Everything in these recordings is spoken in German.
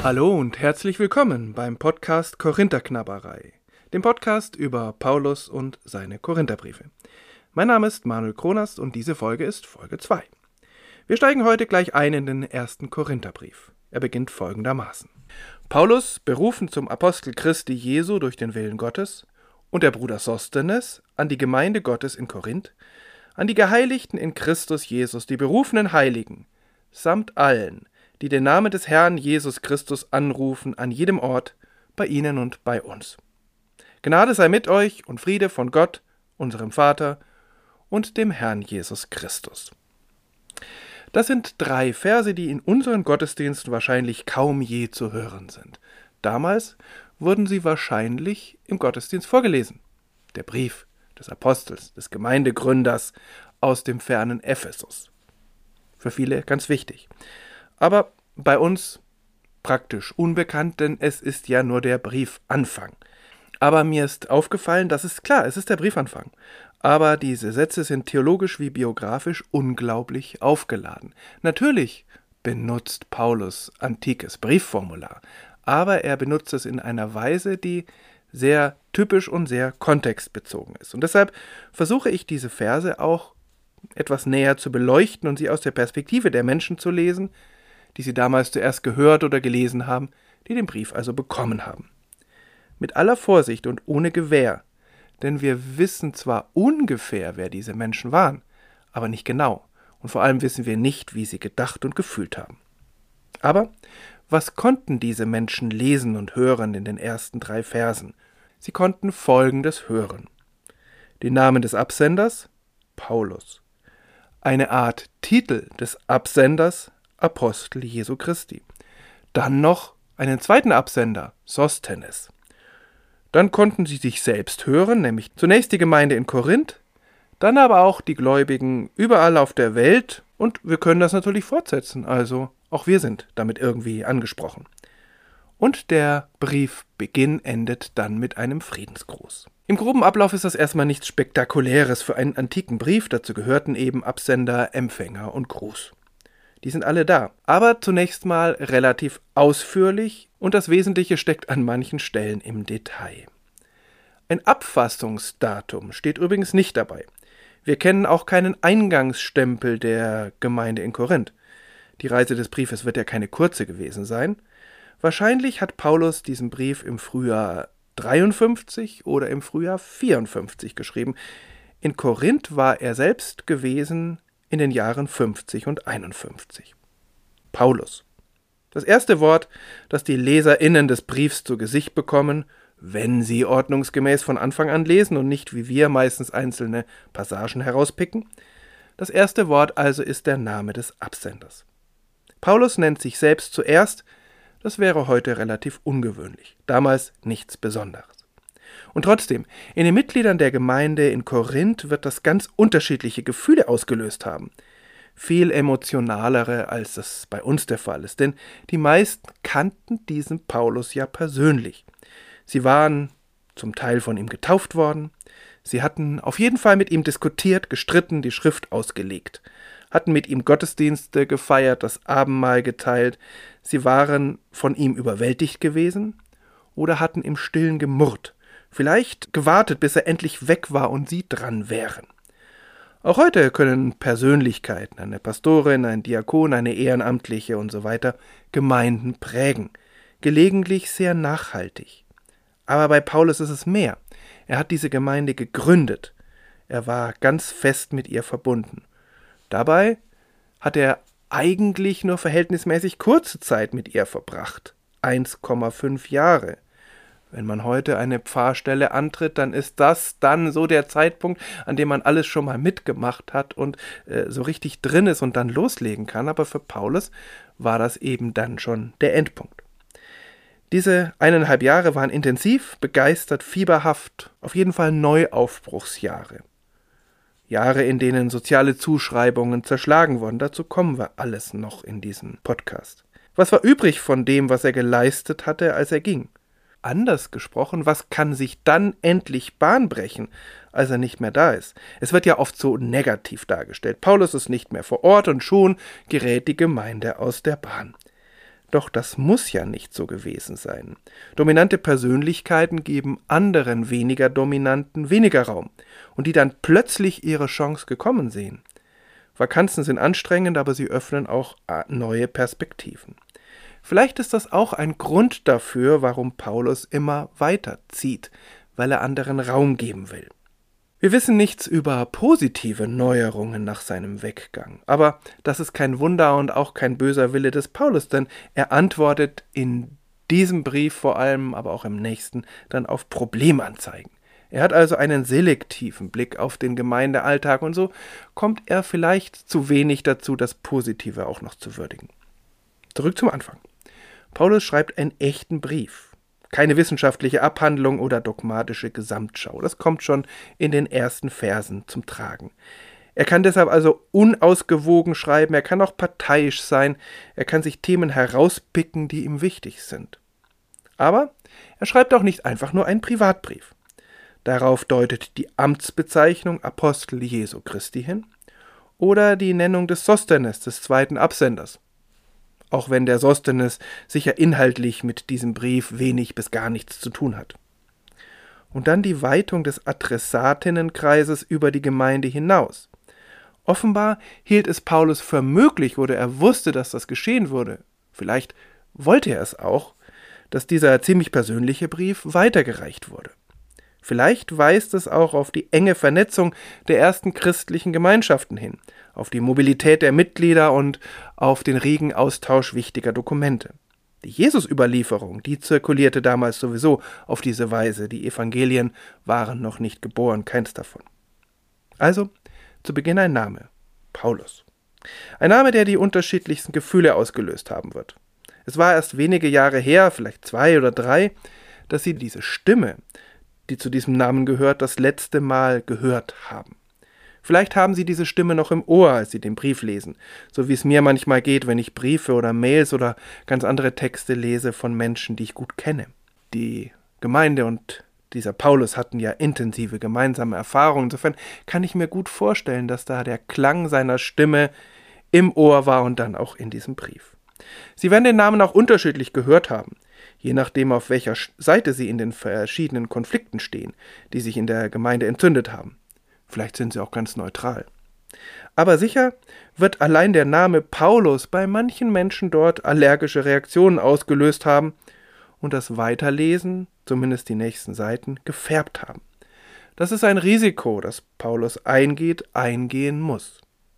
Hallo und herzlich willkommen beim Podcast Korintherknabberei, dem Podcast über Paulus und seine Korintherbriefe. Mein Name ist Manuel Kronast und diese Folge ist Folge 2. Wir steigen heute gleich ein in den ersten Korintherbrief. Er beginnt folgendermaßen. Paulus, berufen zum Apostel Christi Jesu durch den Willen Gottes, und der Bruder Sosthenes an die Gemeinde Gottes in Korinth, an die Geheiligten in Christus Jesus, die berufenen Heiligen, samt allen, die den Namen des Herrn Jesus Christus anrufen, an jedem Ort, bei ihnen und bei uns. Gnade sei mit euch und Friede von Gott, unserem Vater und dem Herrn Jesus Christus. Das sind 3 Verse, die in unseren Gottesdiensten wahrscheinlich kaum je zu hören sind. Damals wurden sie wahrscheinlich im Gottesdienst vorgelesen. Der Brief des Apostels, des Gemeindegründers aus dem fernen Ephesus. Für viele ganz wichtig. Aber bei uns praktisch unbekannt, denn es ist ja nur der Briefanfang. Aber mir ist aufgefallen, das ist klar, es ist der Briefanfang. Aber diese Sätze sind theologisch wie biografisch unglaublich aufgeladen. Natürlich benutzt Paulus antikes Briefformular, aber er benutzt es in einer Weise, die sehr typisch und sehr kontextbezogen ist. Und deshalb versuche ich diese Verse auch etwas näher zu beleuchten und sie aus der Perspektive der Menschen zu lesen, die sie damals zuerst gehört oder gelesen haben, die den Brief also bekommen haben. Mit aller Vorsicht und ohne Gewähr, denn wir wissen zwar ungefähr, wer diese Menschen waren, aber nicht genau. Und vor allem wissen wir nicht, wie sie gedacht und gefühlt haben. Aber was konnten diese Menschen lesen und hören in den ersten 3 Versen? Sie konnten Folgendes hören. Den Namen des Absenders, Paulus. Eine Art Titel des Absenders, Apostel Jesu Christi. Dann noch einen zweiten Absender, Sosthenes. Dann konnten sie sich selbst hören, nämlich zunächst die Gemeinde in Korinth, dann aber auch die Gläubigen überall auf der Welt und wir können das natürlich fortsetzen, also auch wir sind damit irgendwie angesprochen. Und der Briefbeginn endet dann mit einem Friedensgruß. Im groben Ablauf ist das erstmal nichts Spektakuläres für einen antiken Brief, dazu gehörten eben Absender, Empfänger und Gruß. Die sind alle da, aber zunächst mal relativ ausführlich und das Wesentliche steckt an manchen Stellen im Detail. Ein Abfassungsdatum steht übrigens nicht dabei. Wir kennen auch keinen Eingangsstempel der Gemeinde in Korinth. Die Reise des Briefes wird ja keine kurze gewesen sein. Wahrscheinlich hat Paulus diesen Brief im Frühjahr 53 oder im Frühjahr 54 geschrieben. In Korinth war er selbst gewesen in den Jahren 50 und 51. Paulus. Das erste Wort, das die LeserInnen des Briefs zu Gesicht bekommen, wenn sie ordnungsgemäß von Anfang an lesen und nicht wie wir meistens einzelne Passagen herauspicken. Das erste Wort also ist der Name des Absenders. Paulus nennt sich selbst zuerst, das wäre heute relativ ungewöhnlich, damals nichts Besonderes. Und trotzdem, in den Mitgliedern der Gemeinde in Korinth wird das ganz unterschiedliche Gefühle ausgelöst haben. Viel emotionalere, als das bei uns der Fall ist, denn die meisten kannten diesen Paulus ja persönlich. Sie waren zum Teil von ihm getauft worden, sie hatten auf jeden Fall mit ihm diskutiert, gestritten, die Schrift ausgelegt, hatten mit ihm Gottesdienste gefeiert, das Abendmahl geteilt, sie waren von ihm überwältigt gewesen oder hatten im Stillen gemurrt, vielleicht gewartet, bis er endlich weg war und sie dran wären. Auch heute können Persönlichkeiten, eine Pastorin, ein Diakon, eine Ehrenamtliche und so weiter, Gemeinden prägen, gelegentlich sehr nachhaltig. Aber bei Paulus ist es mehr. Er hat diese Gemeinde gegründet. Er war ganz fest mit ihr verbunden. Dabei hat er eigentlich nur verhältnismäßig kurze Zeit mit ihr verbracht. 1,5 Jahre. Wenn man heute eine Pfarrstelle antritt, dann ist das dann so der Zeitpunkt, an dem man alles schon mal mitgemacht hat und so richtig drin ist und dann loslegen kann. Aber für Paulus war das eben dann schon der Endpunkt. Diese 1,5 Jahre waren intensiv, begeistert, fieberhaft, auf jeden Fall Neuaufbruchsjahre. Jahre, in denen soziale Zuschreibungen zerschlagen wurden. Dazu kommen wir alles noch in diesem Podcast. Was war übrig von dem, was er geleistet hatte, als er ging? Anders gesprochen, was kann sich dann endlich Bahn brechen, als er nicht mehr da ist? Es wird ja oft so negativ dargestellt. Paulus ist nicht mehr vor Ort und schon gerät die Gemeinde aus der Bahn. Doch das muss ja nicht so gewesen sein. Dominante Persönlichkeiten geben anderen weniger Dominanten weniger Raum und die dann plötzlich ihre Chance gekommen sehen. Vakanzen sind anstrengend, aber sie öffnen auch neue Perspektiven. Vielleicht ist das auch ein Grund dafür, warum Paulus immer weiterzieht, weil er anderen Raum geben will. Wir wissen nichts über positive Neuerungen nach seinem Weggang, aber das ist kein Wunder und auch kein böser Wille des Paulus, denn er antwortet in diesem Brief vor allem, aber auch im nächsten, dann auf Problemanzeigen. Er hat also einen selektiven Blick auf den Gemeindealltag und so kommt er vielleicht zu wenig dazu, das Positive auch noch zu würdigen. Zurück zum Anfang. Paulus schreibt einen echten Brief. Keine wissenschaftliche Abhandlung oder dogmatische Gesamtschau. Das kommt schon in den ersten Versen zum Tragen. Er kann deshalb also unausgewogen schreiben, er kann auch parteiisch sein, er kann sich Themen herauspicken, die ihm wichtig sind. Aber er schreibt auch nicht einfach nur einen Privatbrief. Darauf deutet die Amtsbezeichnung Apostel Jesu Christi hin oder die Nennung des Sosthenes, des zweiten Absenders. Auch wenn der Sosthenes sicher inhaltlich mit diesem Brief wenig bis gar nichts zu tun hat. Und dann die Weitung des Adressatinnenkreises über die Gemeinde hinaus. Offenbar hielt es Paulus für möglich oder er wusste, dass das geschehen würde. Vielleicht wollte er es auch, dass dieser ziemlich persönliche Brief weitergereicht wurde. Vielleicht weist es auch auf die enge Vernetzung der ersten christlichen Gemeinschaften hin, auf die Mobilität der Mitglieder und auf den regen Austausch wichtiger Dokumente. Die Jesus-Überlieferung, die zirkulierte damals sowieso auf diese Weise. Die Evangelien waren noch nicht geboren, keins davon. Also, zu Beginn ein Name, Paulus. Ein Name, der die unterschiedlichsten Gefühle ausgelöst haben wird. Es war erst wenige Jahre her, vielleicht 2 oder 3, dass sie diese Stimme, die zu diesem Namen gehört, das letzte Mal gehört haben. Vielleicht haben Sie diese Stimme noch im Ohr, als Sie den Brief lesen, so wie es mir manchmal geht, wenn ich Briefe oder Mails oder ganz andere Texte lese von Menschen, die ich gut kenne. Die Gemeinde und dieser Paulus hatten ja intensive gemeinsame Erfahrungen. Insofern kann ich mir gut vorstellen, dass da der Klang seiner Stimme im Ohr war und dann auch in diesem Brief. Sie werden den Namen auch unterschiedlich gehört haben, je nachdem, auf welcher Seite Sie in den verschiedenen Konflikten stehen, die sich in der Gemeinde entzündet haben. Vielleicht sind Sie auch ganz neutral. Aber sicher wird allein der Name Paulus bei manchen Menschen dort allergische Reaktionen ausgelöst haben und das Weiterlesen, zumindest die nächsten Seiten, gefärbt haben. Das ist ein Risiko, das Paulus eingehen muss.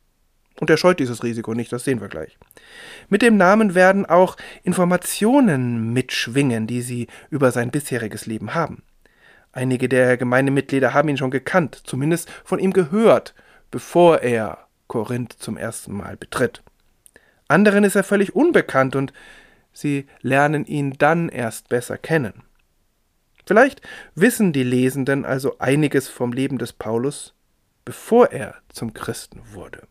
Und er scheut dieses Risiko nicht, das sehen wir gleich. Mit dem Namen werden auch Informationen mitschwingen, die Sie über sein bisheriges Leben haben. Einige der Gemeindemitglieder haben ihn schon gekannt, zumindest von ihm gehört, bevor er Korinth zum ersten Mal betritt. Anderen ist er völlig unbekannt und sie lernen ihn dann erst besser kennen. Vielleicht wissen die Lesenden also einiges vom Leben des Paulus, bevor er zum Christen wurde.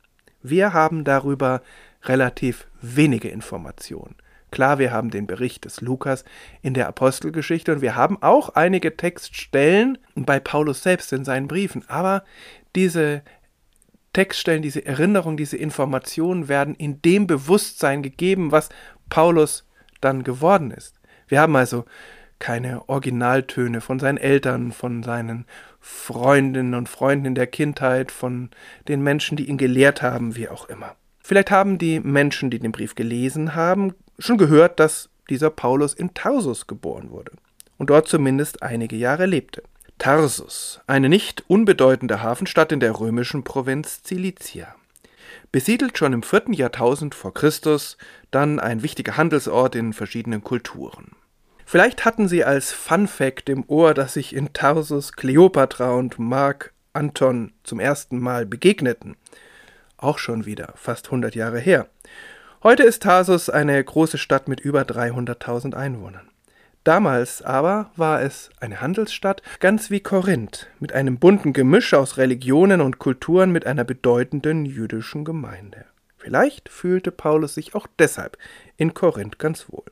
Wir haben darüber relativ wenige Informationen. Klar, wir haben den Bericht des Lukas in der Apostelgeschichte und wir haben auch einige Textstellen bei Paulus selbst in seinen Briefen, aber diese Textstellen, diese Erinnerungen, diese Informationen werden in dem Bewusstsein gegeben, was Paulus dann geworden ist. Wir haben also keine Originaltöne von seinen Eltern, von seinen Freundinnen und Freunden in der Kindheit, von den Menschen, die ihn gelehrt haben, wie auch immer. Vielleicht haben die Menschen, die den Brief gelesen haben, schon gehört, dass dieser Paulus in Tarsus geboren wurde und dort zumindest einige Jahre lebte. Tarsus, eine nicht unbedeutende Hafenstadt in der römischen Provinz Cilicia. Besiedelt schon im 4. Jahrtausend vor Christus, dann ein wichtiger Handelsort in verschiedenen Kulturen. Vielleicht hatten Sie als Funfact im Ohr, dass sich in Tarsus Kleopatra und Mark Anton zum ersten Mal begegneten. Auch schon wieder fast 100 Jahre her. Heute ist Tarsus eine große Stadt mit über 300.000 Einwohnern. Damals aber war es eine Handelsstadt, ganz wie Korinth, mit einem bunten Gemisch aus Religionen und Kulturen mit einer bedeutenden jüdischen Gemeinde. Vielleicht fühlte Paulus sich auch deshalb in Korinth ganz wohl.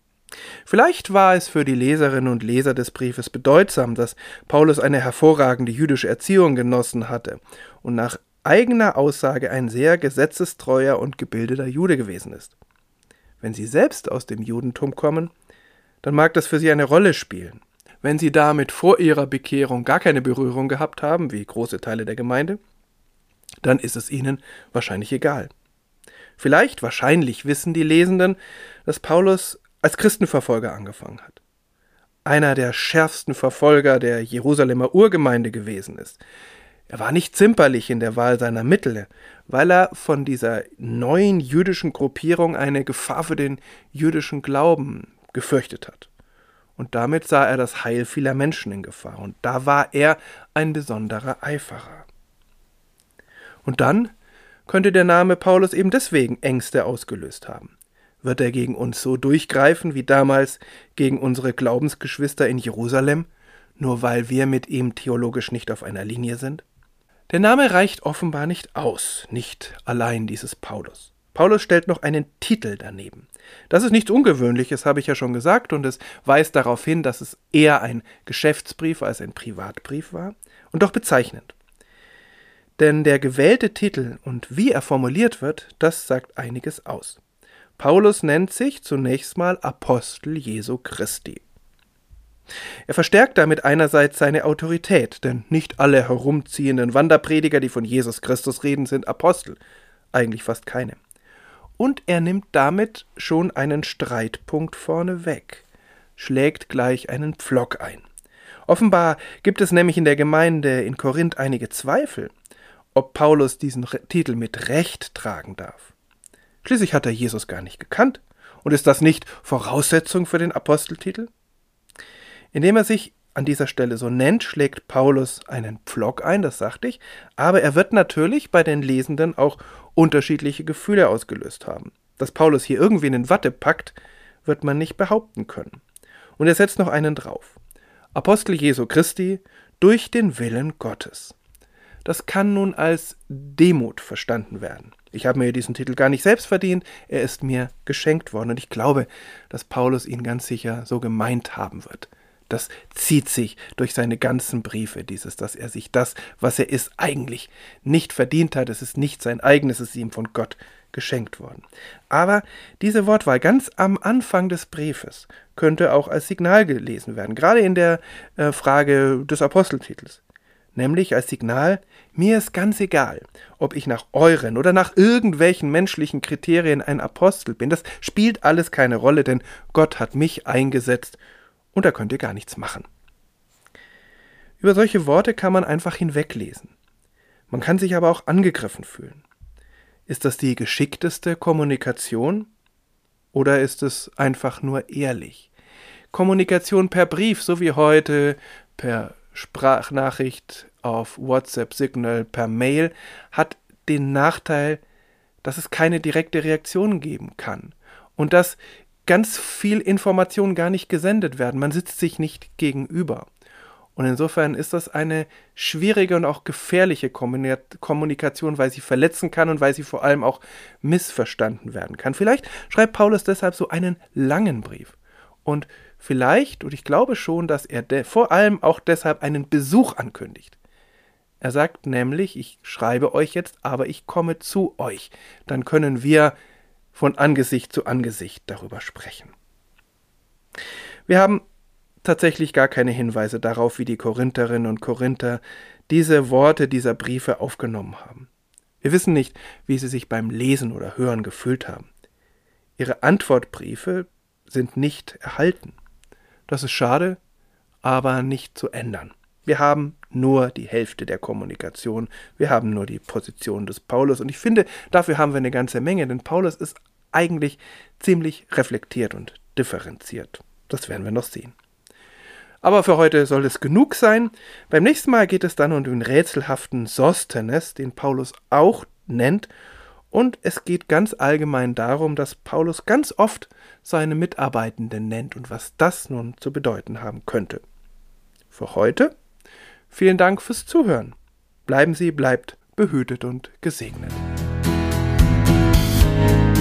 Vielleicht war es für die Leserinnen und Leser des Briefes bedeutsam, dass Paulus eine hervorragende jüdische Erziehung genossen hatte und nach eigener Aussage ein sehr gesetzestreuer und gebildeter Jude gewesen ist. Wenn sie selbst aus dem Judentum kommen, dann mag das für sie eine Rolle spielen. Wenn sie damit vor ihrer Bekehrung gar keine Berührung gehabt haben, wie große Teile der Gemeinde, dann ist es ihnen wahrscheinlich egal. Wahrscheinlich wissen die Lesenden, dass Paulus als Christenverfolger angefangen hat. Einer der schärfsten Verfolger der Jerusalemer Urgemeinde gewesen ist. Er war nicht zimperlich in der Wahl seiner Mittel, weil er von dieser neuen jüdischen Gruppierung eine Gefahr für den jüdischen Glauben gefürchtet hat. Und damit sah er das Heil vieler Menschen in Gefahr. Und da war er ein besonderer Eiferer. Und dann könnte der Name Paulus eben deswegen Ängste ausgelöst haben. Wird er gegen uns so durchgreifen wie damals gegen unsere Glaubensgeschwister in Jerusalem, nur weil wir mit ihm theologisch nicht auf einer Linie sind? Der Name reicht offenbar nicht aus, nicht allein dieses Paulus. Paulus stellt noch einen Titel daneben. Das ist nichts Ungewöhnliches, habe ich ja schon gesagt, und es weist darauf hin, dass es eher ein Geschäftsbrief als ein Privatbrief war, und doch bezeichnend. Denn der gewählte Titel und wie er formuliert wird, das sagt einiges aus. Paulus nennt sich zunächst mal Apostel Jesu Christi. Er verstärkt damit einerseits seine Autorität, denn nicht alle herumziehenden Wanderprediger, die von Jesus Christus reden, sind Apostel, eigentlich fast keine. Und er nimmt damit schon einen Streitpunkt vorne weg, schlägt gleich einen Pflock ein. Offenbar gibt es nämlich in der Gemeinde in Korinth einige Zweifel, ob Paulus diesen Titel mit Recht tragen darf. Schließlich hat er Jesus gar nicht gekannt. Und ist das nicht Voraussetzung für den Aposteltitel? Indem er sich an dieser Stelle so nennt, schlägt Paulus einen Pflock ein, das sagte ich, aber er wird natürlich bei den Lesenden auch unterschiedliche Gefühle ausgelöst haben. Dass Paulus hier irgendwie in Watte packt, wird man nicht behaupten können. Und er setzt noch einen drauf. Apostel Jesu Christi durch den Willen Gottes. Das kann nun als Demut verstanden werden. Ich habe mir diesen Titel gar nicht selbst verdient, er ist mir geschenkt worden und ich glaube, dass Paulus ihn ganz sicher so gemeint haben wird. Das zieht sich durch seine ganzen Briefe, dass er sich das, was er ist, eigentlich nicht verdient hat. Es ist nicht sein eigenes, es ist ihm von Gott geschenkt worden. Aber diese Wortwahl ganz am Anfang des Briefes könnte auch als Signal gelesen werden, gerade in der Frage des Aposteltitels. Nämlich als Signal, mir ist ganz egal, ob ich nach euren oder nach irgendwelchen menschlichen Kriterien ein Apostel bin. Das spielt alles keine Rolle, denn Gott hat mich eingesetzt und da könnt ihr gar nichts machen. Über solche Worte kann man einfach hinweglesen. Man kann sich aber auch angegriffen fühlen. Ist das die geschickteste Kommunikation oder ist es einfach nur ehrlich? Kommunikation per Brief, so wie heute, per Sprachnachricht auf WhatsApp, Signal, per Mail, hat den Nachteil, dass es keine direkte Reaktion geben kann und dass ganz viel Informationen gar nicht gesendet werden. Man sitzt sich nicht gegenüber. Und insofern ist das eine schwierige und auch gefährliche Kommunikation, weil sie verletzen kann und weil sie vor allem auch missverstanden werden kann. Vielleicht schreibt Paulus deshalb so einen langen Brief. Und vielleicht, und ich glaube schon, dass er vor allem auch deshalb einen Besuch ankündigt. Er sagt nämlich, ich schreibe euch jetzt, aber ich komme zu euch. Dann können wir von Angesicht zu Angesicht darüber sprechen. Wir haben tatsächlich gar keine Hinweise darauf, wie die Korintherinnen und Korinther diese Worte dieser Briefe aufgenommen haben. Wir wissen nicht, wie sie sich beim Lesen oder Hören gefühlt haben. Ihre Antwortbriefe sind nicht erhalten. Das ist schade, aber nicht zu ändern. Wir haben nur die Hälfte der Kommunikation. Wir haben nur die Position des Paulus. Und ich finde, dafür haben wir eine ganze Menge, denn Paulus ist eigentlich ziemlich reflektiert und differenziert. Das werden wir noch sehen. Aber für heute soll es genug sein. Beim nächsten Mal geht es dann um den rätselhaften Sosthenes, den Paulus auch nennt. Und es geht ganz allgemein darum, dass Paulus ganz oft seine Mitarbeitenden nennt und was das nun zu bedeuten haben könnte. Für heute vielen Dank fürs Zuhören. Bleibt behütet und gesegnet.